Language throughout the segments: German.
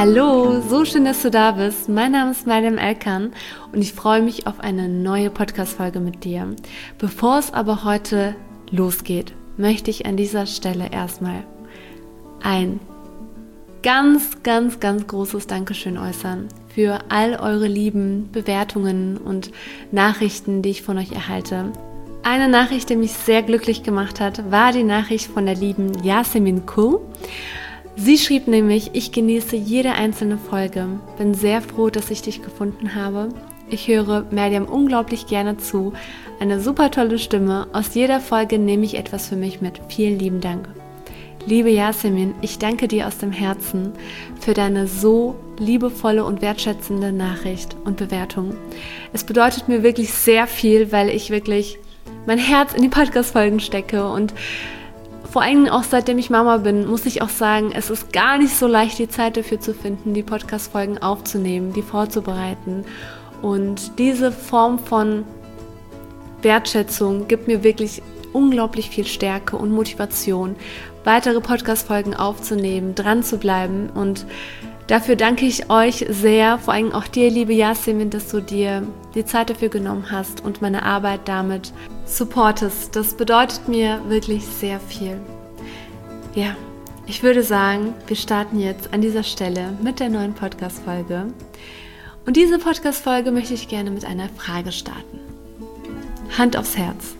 Hallo, so schön, dass du da bist. Mein Name ist Mariam Elkan und ich freue mich auf eine neue Podcast-Folge mit dir. Bevor es aber heute losgeht, möchte ich an dieser Stelle erstmal ein ganz großes Dankeschön äußern für all eure lieben Bewertungen und Nachrichten, die ich von euch erhalte. Eine Nachricht, die mich sehr glücklich gemacht hat, war die Nachricht von der lieben Yasemin Kuh. Sie schrieb nämlich: Ich genieße jede einzelne Folge, bin sehr froh, dass ich dich gefunden habe. Ich höre Mariam unglaublich gerne zu, eine super tolle Stimme, aus jeder Folge nehme ich etwas für mich mit. Vielen lieben Dank. Liebe Yasemin, ich danke dir aus dem Herzen für deine so liebevolle und wertschätzende Nachricht und Bewertung. Es bedeutet mir wirklich sehr viel, weil ich wirklich mein Herz in die Podcast-Folgen stecke und vor allem auch seitdem ich Mama bin, muss ich auch sagen, es ist gar nicht so leicht, die Zeit dafür zu finden, die Podcast-Folgen aufzunehmen, die vorzubereiten. Und diese Form von Wertschätzung gibt mir wirklich unglaublich viel Stärke und Motivation, weitere Podcast-Folgen aufzunehmen, dran zu bleiben. Und dafür danke ich euch sehr, vor allem auch dir, liebe Yasemin, dass du dir die Zeit dafür genommen hast und meine Arbeit damit supportest. Das bedeutet mir wirklich sehr viel. Ja, ich würde sagen, wir starten jetzt an dieser Stelle mit der neuen Podcast-Folge. Und diese Podcast-Folge möchte ich gerne mit einer Frage starten. Hand aufs Herz.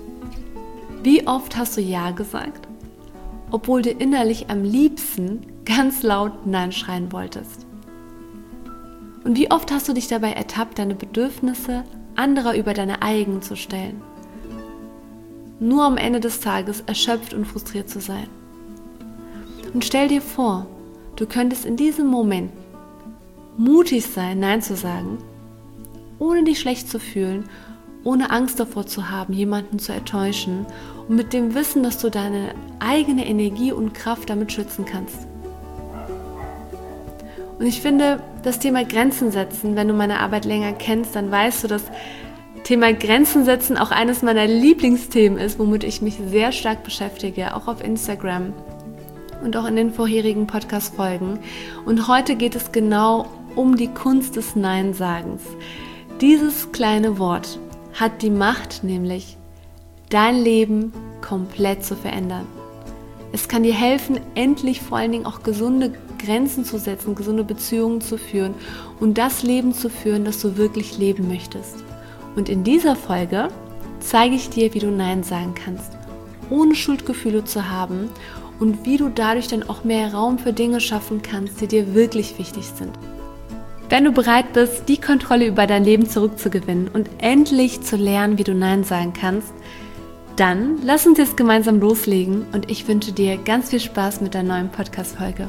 Wie oft hast du Ja gesagt, obwohl du innerlich am liebsten ganz laut Nein schreien wolltest? Und wie oft hast du dich dabei ertappt, deine Bedürfnisse anderer über deine eigenen zu stellen? Nur am Ende des Tages erschöpft und frustriert zu sein. Und stell dir vor, du könntest in diesem Moment mutig sein, Nein zu sagen, ohne dich schlecht zu fühlen, ohne Angst davor zu haben, jemanden zu enttäuschen und mit dem Wissen, dass du deine eigene Energie und Kraft damit schützen kannst. Und ich finde, das Thema Grenzen setzen, wenn du meine Arbeit länger kennst, dann weißt du, dass Thema Grenzen setzen auch eines meiner Lieblingsthemen ist, womit ich mich sehr stark beschäftige, auch auf Instagram und auch in den vorherigen Podcast-Folgen. Und heute geht es genau um die Kunst des Nein-Sagens. Dieses kleine Wort hat die Macht, nämlich dein Leben komplett zu verändern. Es kann dir helfen, endlich vor allen Dingen auch gesunde Grenzen zu setzen, gesunde Beziehungen zu führen und das Leben zu führen, das du wirklich leben möchtest. Und in dieser Folge zeige ich dir, wie du Nein sagen kannst, ohne Schuldgefühle zu haben und wie du dadurch dann auch mehr Raum für Dinge schaffen kannst, die dir wirklich wichtig sind. Wenn du bereit bist, die Kontrolle über dein Leben zurückzugewinnen und endlich zu lernen, wie du Nein sagen kannst, dann lass uns jetzt gemeinsam loslegen und ich wünsche dir ganz viel Spaß mit der neuen Podcast-Folge.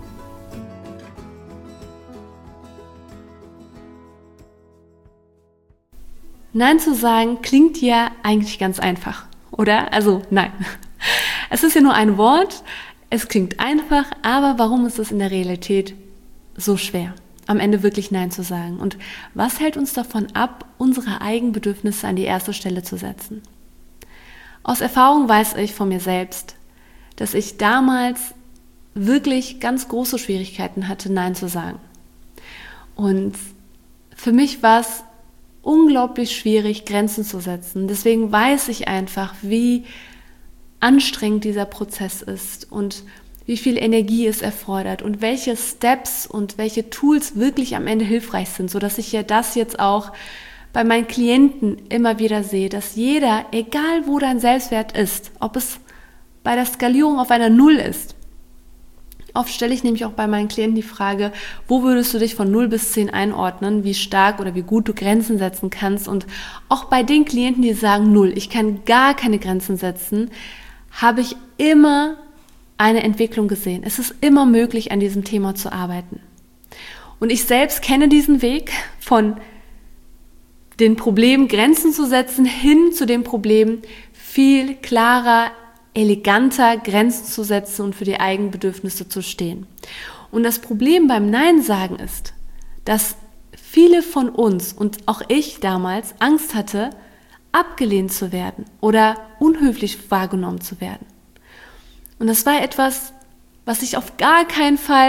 Nein zu sagen klingt ja eigentlich ganz einfach, oder? Also nein. Es ist ja nur ein Wort, es klingt einfach, aber warum ist es in der Realität so schwer, am Ende wirklich Nein zu sagen? Und was hält uns davon ab, unsere eigenen Bedürfnisse an die erste Stelle zu setzen? Aus Erfahrung weiß ich von mir selbst, dass ich damals wirklich ganz große Schwierigkeiten hatte, Nein zu sagen. Und für mich war es unglaublich schwierig, Grenzen zu setzen. Deswegen weiß ich einfach, wie anstrengend dieser Prozess ist und wie viel Energie es erfordert und welche Steps und welche Tools wirklich am Ende hilfreich sind, sodass ich ja das jetzt auch bei meinen Klienten immer wieder sehe, dass jeder, egal wo dein Selbstwert ist, ob es bei der Skalierung auf einer Null ist. Oft stelle ich nämlich auch bei meinen Klienten die Frage, wo würdest du dich von 0 bis 10 einordnen, wie stark oder wie gut du Grenzen setzen kannst? Und auch bei den Klienten, die sagen 0, ich kann gar keine Grenzen setzen, habe ich immer eine Entwicklung gesehen. Es ist immer möglich, an diesem Thema zu arbeiten. Und ich selbst kenne diesen Weg von den Problemen, Grenzen zu setzen, hin zu dem Problem, viel klarer, eleganter Grenzen zu setzen und für die eigenen Bedürfnisse zu stehen. Und das Problem beim Nein sagen ist, dass viele von uns und auch ich damals Angst hatte, abgelehnt zu werden oder unhöflich wahrgenommen zu werden. Und das war etwas, was ich auf gar keinen Fall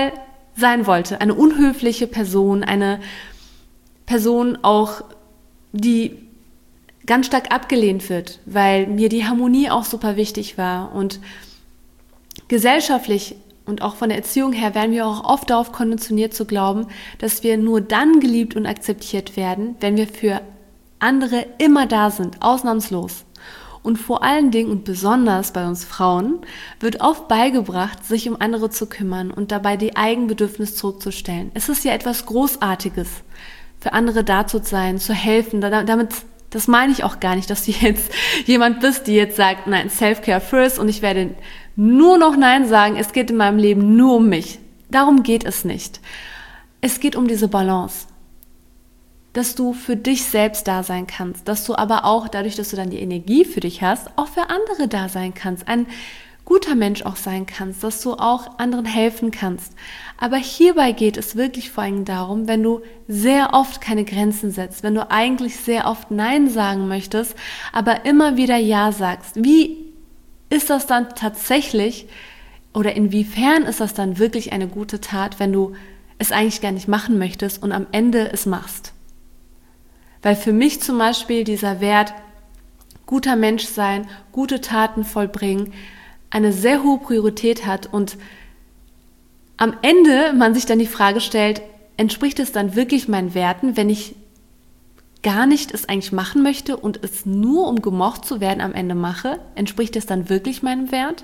sein wollte. Eine unhöfliche Person, eine Person auch, die ganz stark abgelehnt wird, weil mir die Harmonie auch super wichtig war. Und gesellschaftlich und auch von der Erziehung her werden wir auch oft darauf konditioniert zu glauben, dass wir nur dann geliebt und akzeptiert werden, wenn wir für andere immer da sind, ausnahmslos. Und vor allen Dingen und besonders bei uns Frauen wird oft beigebracht, sich um andere zu kümmern und dabei die Eigenbedürfnisse zurückzustellen. Es ist ja etwas Großartiges, für andere da zu sein, zu helfen. Das meine ich auch gar nicht, dass du jetzt jemand bist, die jetzt sagt, nein, Self-Care first und ich werde nur noch Nein sagen, es geht in meinem Leben nur um mich. Darum geht es nicht. Es geht um diese Balance. Dass du für dich selbst da sein kannst, dass du aber auch dadurch, dass du dann die Energie für dich hast, auch für andere da sein kannst, ein guter Mensch auch sein kannst, dass du auch anderen helfen kannst. Aber hierbei geht es wirklich vor allem darum, wenn du sehr oft keine Grenzen setzt, wenn du eigentlich sehr oft Nein sagen möchtest, aber immer wieder Ja sagst. Wie ist das dann tatsächlich oder inwiefern ist das dann wirklich eine gute Tat, wenn du es eigentlich gar nicht machen möchtest und am Ende es machst? Weil für mich zum Beispiel dieser Wert, guter Mensch sein, gute Taten vollbringen, eine sehr hohe Priorität hat und am Ende man sich dann die Frage stellt, entspricht es dann wirklich meinen Werten, wenn ich gar nicht es eigentlich machen möchte und es nur um gemocht zu werden am Ende mache? Entspricht es dann wirklich meinem Wert?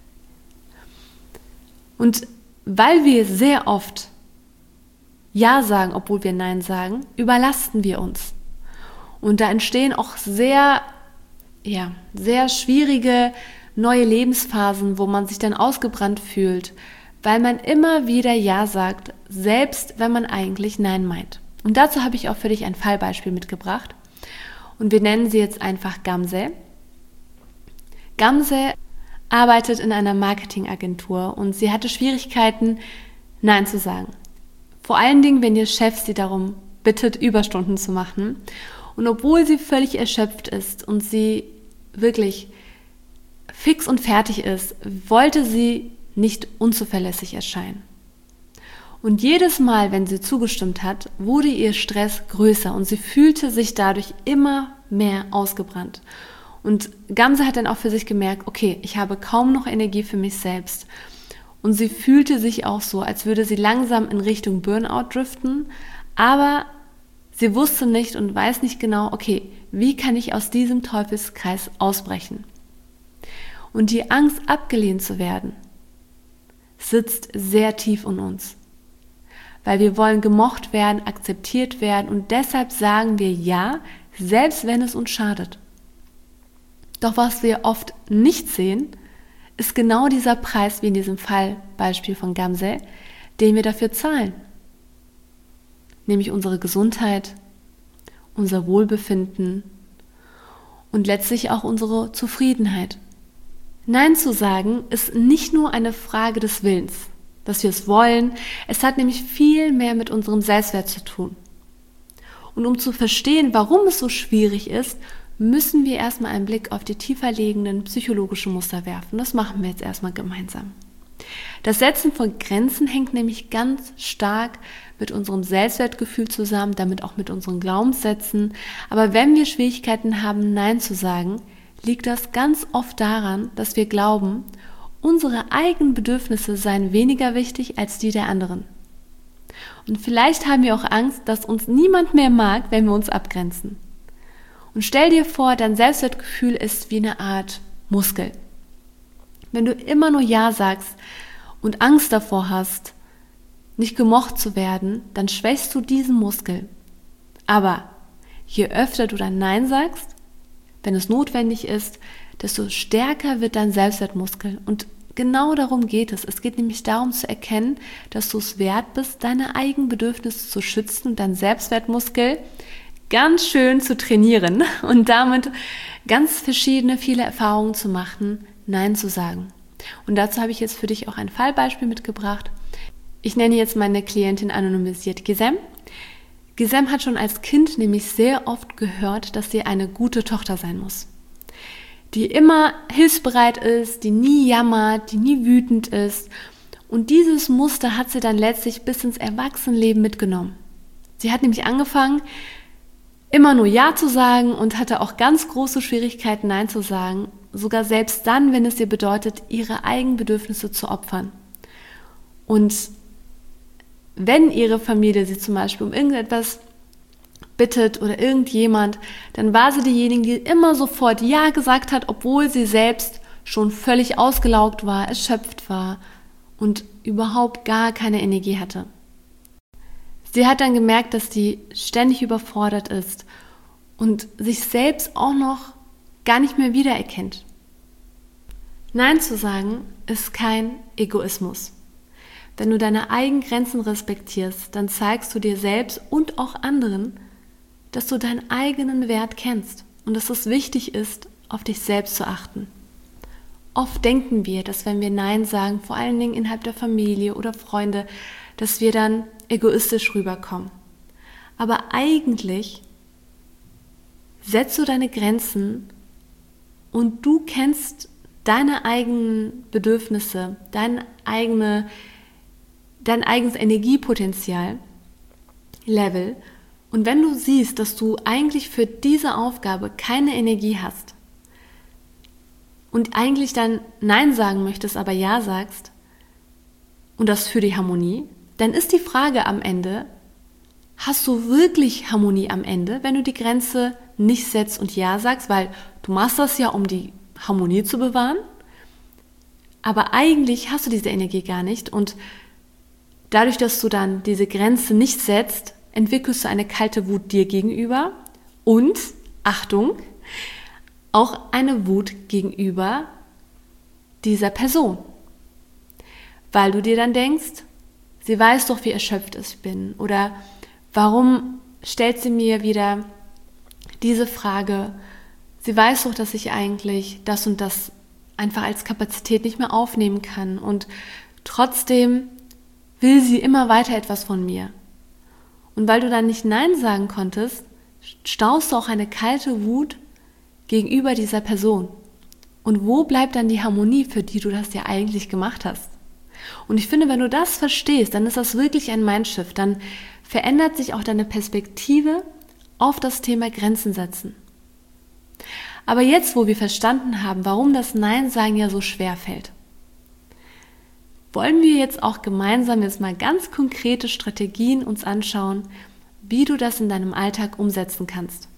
Und weil wir sehr oft Ja sagen, obwohl wir Nein sagen, überlasten wir uns. Und da entstehen auch sehr schwierige neue Lebensphasen, wo man sich dann ausgebrannt fühlt, weil man immer wieder Ja sagt, selbst wenn man eigentlich Nein meint. Und dazu habe ich auch für dich ein Fallbeispiel mitgebracht. Und wir nennen sie jetzt einfach Gamze. Gamze arbeitet in einer Marketingagentur und sie hatte Schwierigkeiten, Nein zu sagen. Vor allen Dingen, wenn ihr Chef sie darum bittet, Überstunden zu machen. Und obwohl sie völlig erschöpft ist und sie wirklich fix und fertig ist, wollte sie nicht unzuverlässig erscheinen. Und jedes Mal, wenn sie zugestimmt hat, wurde ihr Stress größer und sie fühlte sich dadurch immer mehr ausgebrannt. Und Gamze hat dann auch für sich gemerkt, okay, ich habe kaum noch Energie für mich selbst. Und sie fühlte sich auch so, als würde sie langsam in Richtung Burnout driften, aber sie wusste nicht und weiß nicht genau, okay, wie kann ich aus diesem Teufelskreis ausbrechen? Und die Angst, abgelehnt zu werden, sitzt sehr tief in uns. Weil wir wollen gemocht werden, akzeptiert werden und deshalb sagen wir Ja, selbst wenn es uns schadet. Doch was wir oft nicht sehen, ist genau dieser Preis, wie in diesem Fallbeispiel von Gamze, den wir dafür zahlen. Nämlich unsere Gesundheit, unser Wohlbefinden und letztlich auch unsere Zufriedenheit. Nein zu sagen ist nicht nur eine Frage des Willens, dass wir es wollen, es hat nämlich viel mehr mit unserem Selbstwert zu tun. Und um zu verstehen, warum es so schwierig ist, müssen wir erstmal einen Blick auf die tiefer liegenden psychologischen Muster werfen. Das machen wir jetzt erstmal gemeinsam. Das Setzen von Grenzen hängt nämlich ganz stark mit unserem Selbstwertgefühl zusammen, damit auch mit unseren Glaubenssätzen. Aber wenn wir Schwierigkeiten haben, Nein zu sagen, liegt das ganz oft daran, dass wir glauben, unsere eigenen Bedürfnisse seien weniger wichtig als die der anderen. Und vielleicht haben wir auch Angst, dass uns niemand mehr mag, wenn wir uns abgrenzen. Und stell dir vor, dein Selbstwertgefühl ist wie eine Art Muskel. Wenn du immer nur Ja sagst und Angst davor hast, nicht gemocht zu werden, dann schwächst du diesen Muskel. Aber je öfter du dann Nein sagst, wenn es notwendig ist, desto stärker wird dein Selbstwertmuskel. Und genau darum geht es. Es geht nämlich darum zu erkennen, dass du es wert bist, deine eigenen Bedürfnisse zu schützen und deinen Selbstwertmuskel ganz schön zu trainieren und damit ganz viele Erfahrungen zu machen, Nein zu sagen. Und dazu habe ich jetzt für dich auch ein Fallbeispiel mitgebracht. Ich nenne jetzt meine Klientin anonymisiert Gizem. Gizem hat schon als Kind nämlich sehr oft gehört, dass sie eine gute Tochter sein muss. Die immer hilfsbereit ist, die nie jammert, die nie wütend ist Und dieses Muster hat sie dann letztlich bis ins Erwachsenenleben mitgenommen. Sie hat nämlich angefangen, immer nur Ja zu sagen und hatte auch ganz große Schwierigkeiten, Nein zu sagen. Sogar selbst dann, wenn es ihr bedeutet, ihre eigenen Bedürfnisse zu opfern. Und wenn ihre Familie sie zum Beispiel um irgendetwas bittet oder irgendjemand, dann war sie diejenige, die immer sofort Ja gesagt hat, obwohl sie selbst schon völlig ausgelaugt war, erschöpft war und überhaupt gar keine Energie hatte. Sie hat dann gemerkt, dass sie ständig überfordert ist und sich selbst auch noch gar nicht mehr wiedererkennt. Nein zu sagen ist kein Egoismus. Wenn du deine eigenen Grenzen respektierst, dann zeigst du dir selbst und auch anderen, dass du deinen eigenen Wert kennst und dass es wichtig ist, auf dich selbst zu achten. Oft denken wir, dass wenn wir Nein sagen, vor allen Dingen innerhalb der Familie oder Freunde, dass wir dann egoistisch rüberkommen. Aber eigentlich setzt du deine Grenzen und du kennst deine eigenen Bedürfnisse, dein eigenes Energiepotenzial, Level. Und wenn du siehst, dass du eigentlich für diese Aufgabe keine Energie hast und eigentlich dann Nein sagen möchtest, aber Ja sagst und das für die Harmonie, dann ist die Frage am Ende, hast du wirklich Harmonie am Ende, wenn du die Grenze nicht setzt und Ja sagst, weil du machst das ja, um die Harmonie zu bewahren, aber eigentlich hast du diese Energie gar nicht und dadurch, dass du dann diese Grenze nicht setzt, entwickelst du eine kalte Wut dir gegenüber und, Achtung, auch eine Wut gegenüber dieser Person. Weil du dir dann denkst, sie weiß doch, wie erschöpft ich bin oder warum stellt sie mir wieder diese Frage, sie weiß doch, dass ich eigentlich das und das einfach als Kapazität nicht mehr aufnehmen kann und trotzdem will sie immer weiter etwas von mir. Und weil du dann nicht Nein sagen konntest, staust du auch eine kalte Wut gegenüber dieser Person. Und wo bleibt dann die Harmonie, für die du das ja eigentlich gemacht hast? Und ich finde, wenn du das verstehst, dann ist das wirklich ein Mindshift. Dann verändert sich auch deine Perspektive auf das Thema Grenzen setzen. Aber jetzt, wo wir verstanden haben, warum das Nein sagen ja so schwer fällt, wollen wir jetzt auch gemeinsam jetzt mal ganz konkrete Strategien uns anschauen, wie du das in deinem Alltag umsetzen kannst.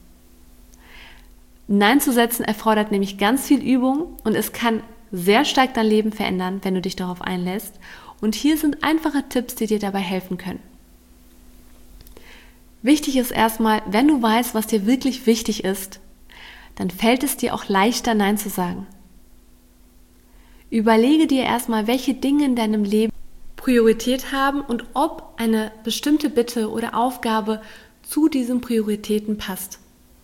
Nein zu setzen erfordert nämlich ganz viel Übung und es kann sehr stark dein Leben verändern, wenn du dich darauf einlässt. Und hier sind einfache Tipps, die dir dabei helfen können. Wichtig ist erstmal, wenn du weißt, was dir wirklich wichtig ist, dann fällt es dir auch leichter, Nein zu sagen. Überlege dir erstmal, welche Dinge in deinem Leben Priorität haben und ob eine bestimmte Bitte oder Aufgabe zu diesen Prioritäten passt.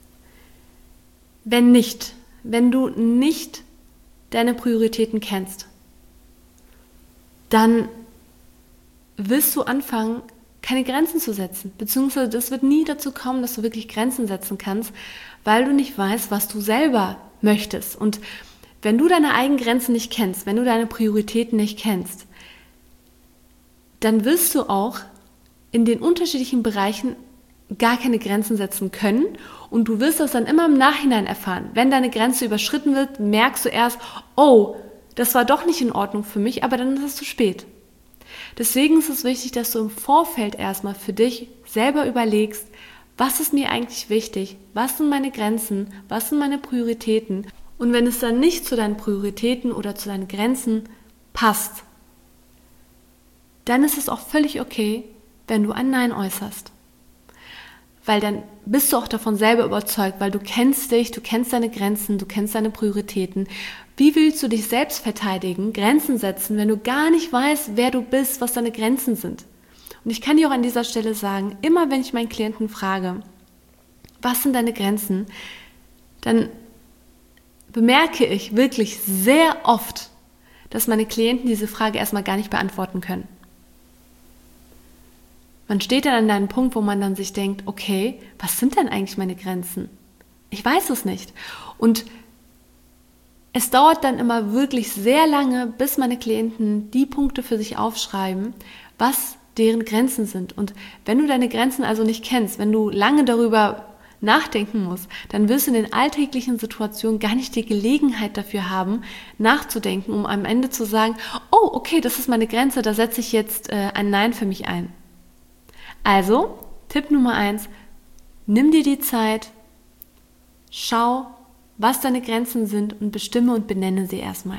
Wenn nicht, wenn du nicht deine Prioritäten kennst, dann wirst du anfangen, keine Grenzen zu setzen. Beziehungsweise das wird nie dazu kommen, dass du wirklich Grenzen setzen kannst, weil du nicht weißt, was du selber möchtest. Und wenn du deine eigenen Grenzen nicht kennst, wenn du deine Prioritäten nicht kennst, dann wirst du auch in den unterschiedlichen Bereichen gar keine Grenzen setzen können und du wirst das dann immer im Nachhinein erfahren. Wenn deine Grenze überschritten wird, merkst du erst, oh, das war doch nicht in Ordnung für mich, aber dann ist es zu spät. Deswegen ist es wichtig, dass du im Vorfeld erstmal für dich selber überlegst, was ist mir eigentlich wichtig, was sind meine Grenzen, was sind meine Prioritäten. Und wenn es dann nicht zu deinen Prioritäten oder zu deinen Grenzen passt, dann ist es auch völlig okay, wenn du ein Nein äußerst. Weil dann bist du auch davon selber überzeugt, weil du kennst dich, du kennst deine Grenzen, du kennst deine Prioritäten. Wie willst du dich selbst verteidigen, Grenzen setzen, wenn du gar nicht weißt, wer du bist, was deine Grenzen sind? Und ich kann dir auch an dieser Stelle sagen, immer wenn ich meinen Klienten frage, was sind deine Grenzen, dann bemerke ich wirklich sehr oft, dass meine Klienten diese Frage erstmal gar nicht beantworten können. Man steht dann an einem Punkt, wo man dann sich denkt, okay, was sind denn eigentlich meine Grenzen? Ich weiß es nicht. Und Es dauert dann immer wirklich sehr lange, bis meine Klienten die Punkte für sich aufschreiben, was deren Grenzen sind. Und wenn du deine Grenzen also nicht kennst, wenn du lange darüber nachdenken musst, dann wirst du in den alltäglichen Situationen gar nicht die Gelegenheit dafür haben, nachzudenken, um am Ende zu sagen, oh, okay, das ist meine Grenze, da setze ich jetzt ein Nein für mich ein. Also, Tipp Nummer 1, nimm dir die Zeit, schau, was deine Grenzen sind und bestimme und benenne sie erstmal.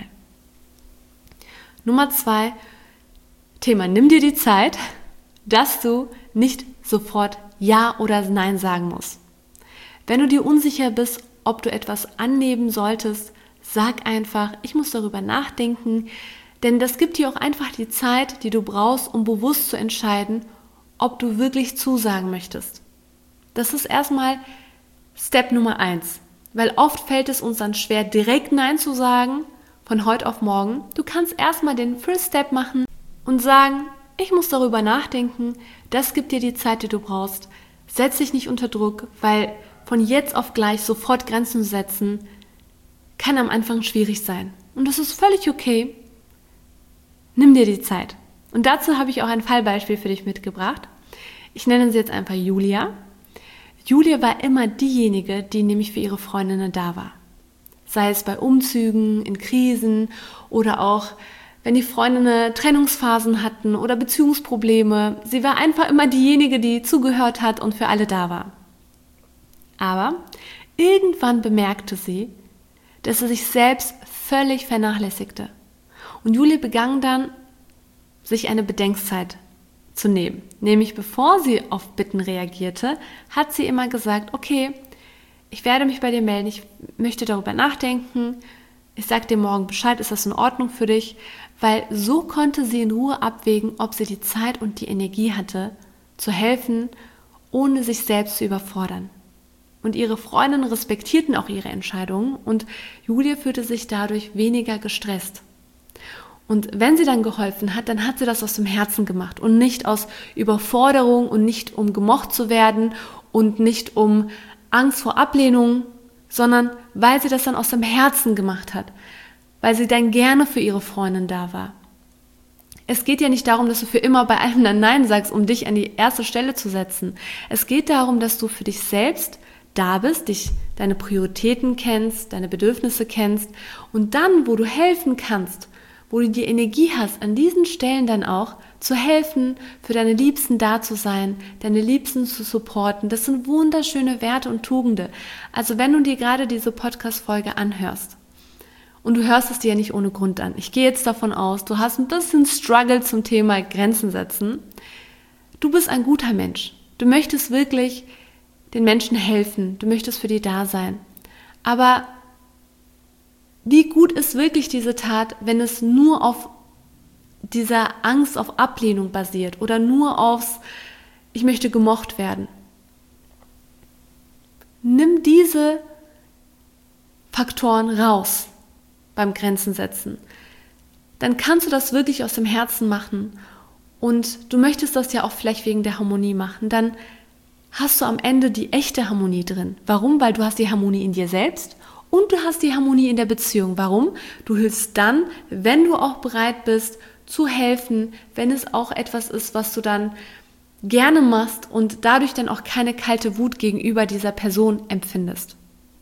Nummer 2, Thema, nimm dir die Zeit, dass du nicht sofort Ja oder Nein sagen musst. Wenn du dir unsicher bist, ob du etwas annehmen solltest, sag einfach, ich muss darüber nachdenken, denn das gibt dir auch einfach die Zeit, die du brauchst, um bewusst zu entscheiden, ob du wirklich zusagen möchtest. Das ist erstmal Step Nummer 1, weil oft fällt es uns dann schwer, direkt Nein zu sagen, von heute auf morgen. Du kannst erstmal den First Step machen und sagen, ich muss darüber nachdenken, das gibt dir die Zeit, die du brauchst. Setz dich nicht unter Druck, weil von jetzt auf gleich sofort Grenzen setzen, kann am Anfang schwierig sein. Und das ist völlig okay. Nimm dir die Zeit. Und dazu habe ich auch ein Fallbeispiel für dich mitgebracht. Ich nenne sie jetzt einfach Julia. Julia war immer diejenige, die nämlich für ihre Freundinnen da war. Sei es bei Umzügen, in Krisen oder auch, wenn die Freundinnen Trennungsphasen hatten oder Beziehungsprobleme. Sie war einfach immer diejenige, die zugehört hat und für alle da war. Aber irgendwann bemerkte sie, dass sie sich selbst völlig vernachlässigte. Und Julia begann dann, sich eine Bedenkzeit zu nehmen. Nämlich bevor sie auf Bitten reagierte, hat sie immer gesagt, okay, ich werde mich bei dir melden, ich möchte darüber nachdenken, ich sage dir morgen Bescheid, ist das in Ordnung für dich? Weil so konnte sie in Ruhe abwägen, ob sie die Zeit und die Energie hatte, zu helfen, ohne sich selbst zu überfordern. Und ihre Freundinnen respektierten auch ihre Entscheidungen und Julia fühlte sich dadurch weniger gestresst. Und wenn sie dann geholfen hat, dann hat sie das aus dem Herzen gemacht und nicht aus Überforderung und nicht um gemocht zu werden und nicht um Angst vor Ablehnung, sondern weil sie das dann aus dem Herzen gemacht hat, weil sie dann gerne für ihre Freundin da war. Es geht ja nicht darum, dass du für immer bei allem dann Nein sagst, um dich an die erste Stelle zu setzen. Es geht darum, dass du für dich selbst da bist, deine Prioritäten kennst, deine Bedürfnisse kennst und dann, wo du helfen kannst, wo du die Energie hast, an diesen Stellen dann auch zu helfen, für deine Liebsten da zu sein, deine Liebsten zu supporten. Das sind wunderschöne Werte und Tugende. Also wenn du dir gerade diese Podcast-Folge anhörst und du hörst es dir ja nicht ohne Grund an. Ich gehe jetzt davon aus, du hast ein bisschen Struggle zum Thema Grenzen setzen. Du bist ein guter Mensch. Du möchtest wirklich den Menschen helfen, du möchtest für die da sein. Aber wie gut ist wirklich diese Tat, wenn es nur auf dieser Angst auf Ablehnung basiert oder nur aufs ich möchte gemocht werden? Nimm diese Faktoren raus beim Grenzen setzen. Dann kannst du das wirklich aus dem Herzen machen und du möchtest das ja auch vielleicht wegen der Harmonie machen. Dann hast du am Ende die echte Harmonie drin. Warum? Weil du hast die Harmonie in dir selbst und du hast die Harmonie in der Beziehung. Warum? Du hilfst dann, wenn du auch bereit bist, zu helfen, wenn es auch etwas ist, was du dann gerne machst und dadurch dann auch keine kalte Wut gegenüber dieser Person empfindest.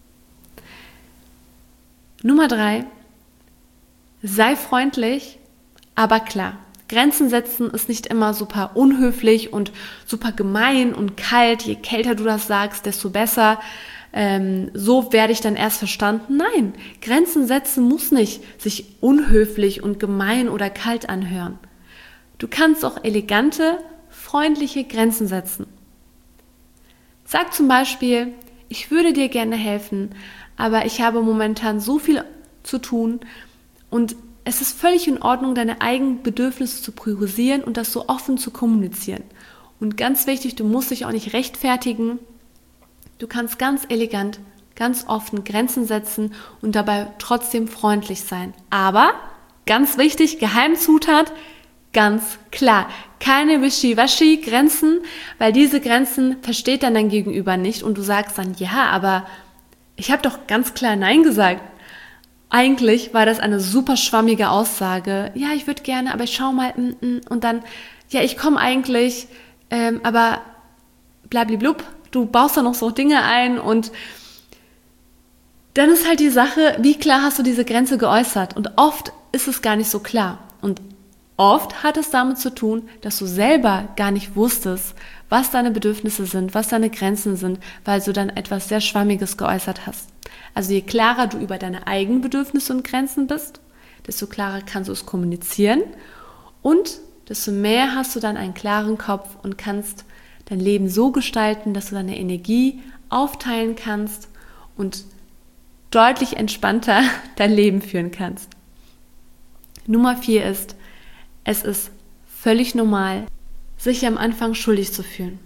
Nummer 3, sei freundlich, aber klar. Grenzen setzen ist nicht immer super unhöflich und super gemein und kalt. Je kälter du das sagst, desto besser. So werde ich dann erst verstanden. Nein, Grenzen setzen muss nicht sich unhöflich und gemein oder kalt anhören. Du kannst auch elegante, freundliche Grenzen setzen. Sag zum Beispiel, ich würde dir gerne helfen, aber ich habe momentan so viel zu tun und es ist völlig in Ordnung, deine eigenen Bedürfnisse zu priorisieren und das so offen zu kommunizieren. Und ganz wichtig, du musst dich auch nicht rechtfertigen. Du kannst ganz elegant, ganz offen Grenzen setzen und dabei trotzdem freundlich sein. Aber, ganz wichtig, Geheimzutat, ganz klar, keine Wischiwaschi-Grenzen, weil diese Grenzen versteht dann dein Gegenüber nicht und du sagst dann, ja, aber ich habe doch ganz klar Nein gesagt. eigentlich war das eine super schwammige Aussage. Ja, ich würde gerne, aber ich schau mal, und dann, ja, ich komme eigentlich, aber blablablub, du baust da noch so Dinge ein und dann ist halt die Sache, wie klar hast du diese Grenze geäußert? Und oft ist es gar nicht so klar. Und oft hat es damit zu tun, dass du selber gar nicht wusstest, was deine Bedürfnisse sind, was deine Grenzen sind, weil du dann etwas sehr Schwammiges geäußert hast. Also je klarer du über deine eigenen Bedürfnisse und Grenzen bist, desto klarer kannst du es kommunizieren und desto mehr hast du dann einen klaren Kopf und kannst dein Leben so gestalten, dass du deine Energie aufteilen kannst und deutlich entspannter dein Leben führen kannst. Nummer 4 ist, es ist völlig normal, sich am Anfang schuldig zu fühlen.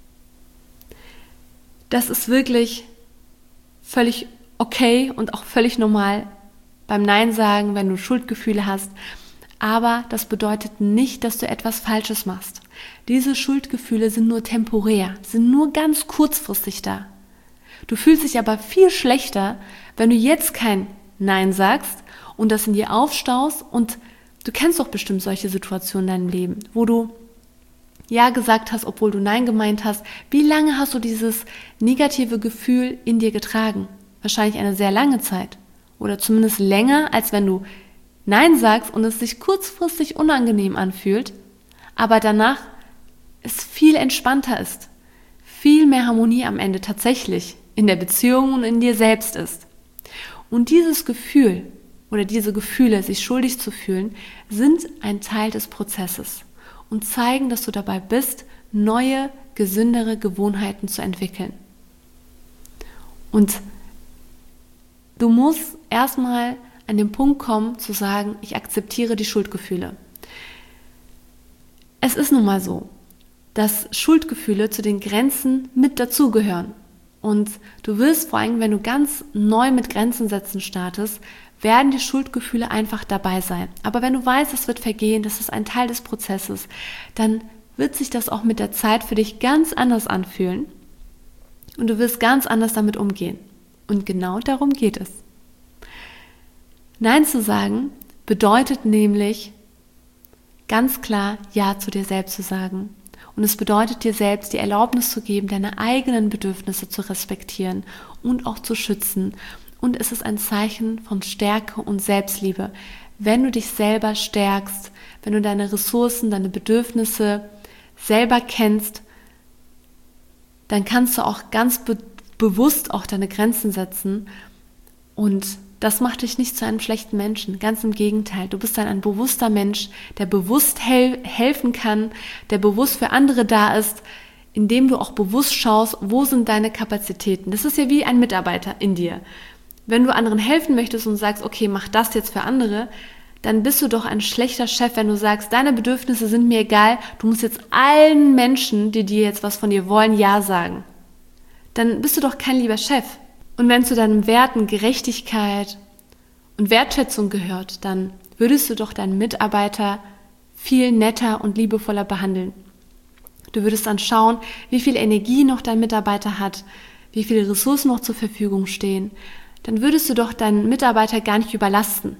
Das ist wirklich völlig okay und auch völlig normal beim Nein sagen, wenn du Schuldgefühle hast. Aber das bedeutet nicht, dass du etwas Falsches machst. Diese Schuldgefühle sind nur temporär, sind nur ganz kurzfristig da. Du fühlst dich aber viel schlechter, wenn du jetzt kein Nein sagst und das in dir aufstaust, und du kennst doch bestimmt solche Situationen in deinem Leben, wo du Ja gesagt hast, obwohl du Nein gemeint hast. Wie lange hast du dieses negative Gefühl in dir getragen? Wahrscheinlich eine sehr lange Zeit oder zumindest länger, als wenn du Nein sagst und es sich kurzfristig unangenehm anfühlt, aber danach es viel entspannter ist, viel mehr Harmonie am Ende tatsächlich in der Beziehung und in dir selbst ist. Und dieses Gefühl oder diese Gefühle, sich schuldig zu fühlen, sind ein Teil des Prozesses und zeigen, dass du dabei bist, neue, gesündere Gewohnheiten zu entwickeln. Und du musst erstmal an den Punkt kommen, zu sagen, ich akzeptiere die Schuldgefühle. Es ist nun mal so, dass Schuldgefühle zu den Grenzen mit dazugehören. Und du wirst vor allem, wenn du ganz neu mit Grenzen setzen startest, werden die Schuldgefühle einfach dabei sein. Aber wenn du weißt, es wird vergehen, das ist ein Teil des Prozesses, dann wird sich das auch mit der Zeit für dich ganz anders anfühlen und du wirst ganz anders damit umgehen. Und genau darum geht es. Nein zu sagen bedeutet nämlich ganz klar Ja zu dir selbst zu sagen. Und es bedeutet dir selbst die Erlaubnis zu geben, deine eigenen Bedürfnisse zu respektieren und auch zu schützen. Und es ist ein Zeichen von Stärke und Selbstliebe. Wenn du dich selber stärkst, wenn du deine Ressourcen, deine Bedürfnisse selber kennst, dann kannst du auch ganz bewusst auch deine Grenzen setzen. Und das macht dich nicht zu einem schlechten Menschen. Ganz im Gegenteil. Du bist dann ein bewusster Mensch, der bewusst helfen kann, der bewusst für andere da ist, indem du auch bewusst schaust, wo sind deine Kapazitäten. Das ist ja wie ein Mitarbeiter in dir. Wenn du anderen helfen möchtest und sagst, okay, mach das jetzt für andere, dann bist du doch ein schlechter Chef, wenn du sagst, deine Bedürfnisse sind mir egal, du musst jetzt allen Menschen, die dir jetzt was von dir wollen, Ja sagen. Dann bist du doch kein lieber Chef. Und wenn zu deinen Werten Gerechtigkeit und Wertschätzung gehört, dann würdest du doch deinen Mitarbeiter viel netter und liebevoller behandeln. Du würdest dann schauen, wie viel Energie noch dein Mitarbeiter hat, wie viele Ressourcen noch zur Verfügung stehen. Dann würdest du doch deinen Mitarbeiter gar nicht überlasten.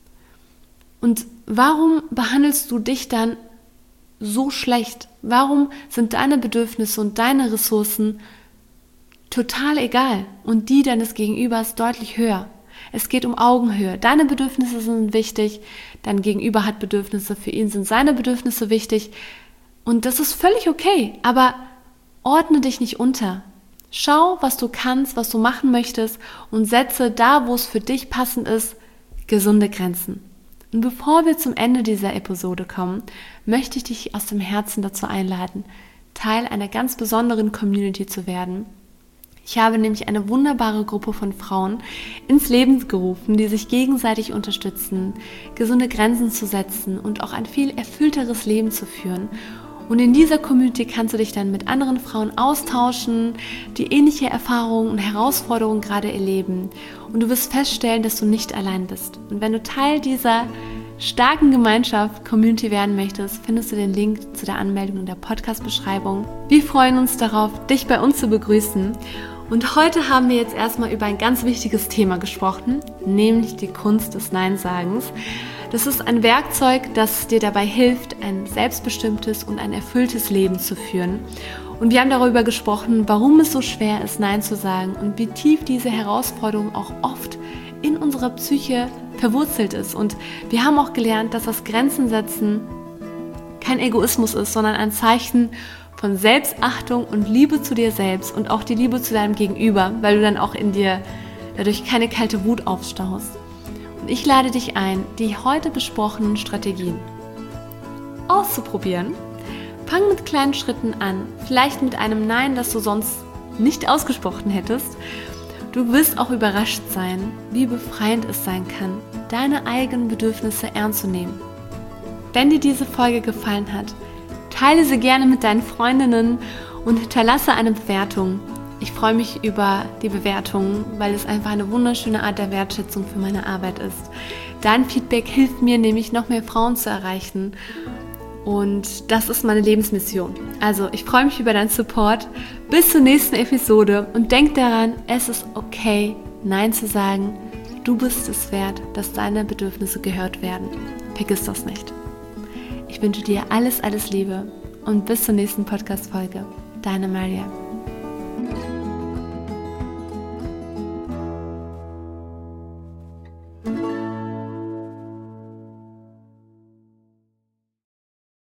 Und warum behandelst du dich dann so schlecht? Warum sind deine Bedürfnisse und deine Ressourcen total egal und die deines Gegenübers deutlich höher? Es geht um Augenhöhe. Deine Bedürfnisse sind wichtig, dein Gegenüber hat Bedürfnisse, für ihn sind seine Bedürfnisse wichtig und das ist völlig okay, aber ordne dich nicht unter. Schau, was du kannst, was du machen möchtest und setze da, wo es für dich passend ist, gesunde Grenzen. Und bevor wir zum Ende dieser Episode kommen, möchte ich dich aus dem Herzen dazu einladen, Teil einer ganz besonderen Community zu werden. Ich habe nämlich eine wunderbare Gruppe von Frauen ins Leben gerufen, die sich gegenseitig unterstützen, gesunde Grenzen zu setzen und auch ein viel erfüllteres Leben zu führen. Und in dieser Community kannst du dich dann mit anderen Frauen austauschen, die ähnliche Erfahrungen und Herausforderungen gerade erleben. Und du wirst feststellen, dass du nicht allein bist. Und wenn du Teil dieser starken Gemeinschaft, Community werden möchtest, findest du den Link zu der Anmeldung in der Podcast-Beschreibung. Wir freuen uns darauf, dich bei uns zu begrüßen. Und heute haben wir jetzt erstmal über ein ganz wichtiges Thema gesprochen, nämlich die Kunst des Neinsagens. Das ist ein Werkzeug, das dir dabei hilft, ein selbstbestimmtes und ein erfülltes Leben zu führen. Und wir haben darüber gesprochen, warum es so schwer ist, Nein zu sagen und wie tief diese Herausforderung auch oft in unserer Psyche verwurzelt ist. Und wir haben auch gelernt, dass das Grenzen setzen kein Egoismus ist, sondern ein Zeichen von Selbstachtung und Liebe zu dir selbst und auch die Liebe zu deinem Gegenüber, weil du dann auch in dir dadurch keine kalte Wut aufstaust. Und ich lade dich ein, die heute besprochenen Strategien auszuprobieren. Fang mit kleinen Schritten an, vielleicht mit einem Nein, das du sonst nicht ausgesprochen hättest. Du wirst auch überrascht sein, wie befreiend es sein kann, deine eigenen Bedürfnisse ernst zu nehmen. Wenn dir diese Folge gefallen hat, teile sie gerne mit deinen Freundinnen und hinterlasse eine Bewertung. Ich freue mich über die Bewertungen, weil es einfach eine wunderschöne Art der Wertschätzung für meine Arbeit ist. Dein Feedback hilft mir nämlich, noch mehr Frauen zu erreichen. Und das ist meine Lebensmission. Also ich freue mich über deinen Support. Bis zur nächsten Episode und denk daran, es ist okay, Nein zu sagen. Du bist es wert, dass deine Bedürfnisse gehört werden. Vergiss das nicht. Ich wünsche dir alles, alles Liebe und bis zur nächsten Podcast-Folge. Deine Maria.